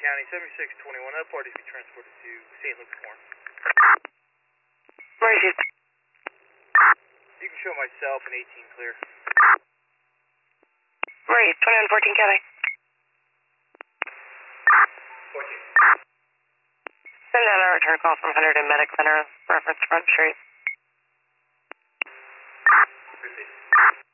County, 7621 up, parties be transported to St. Luke's Warren. Mercy. You can show myself an 18 clear. Mercy, 2114 County. 14. Send out a return call from Hunterdon Medic Center, reference Front Street. Proceed.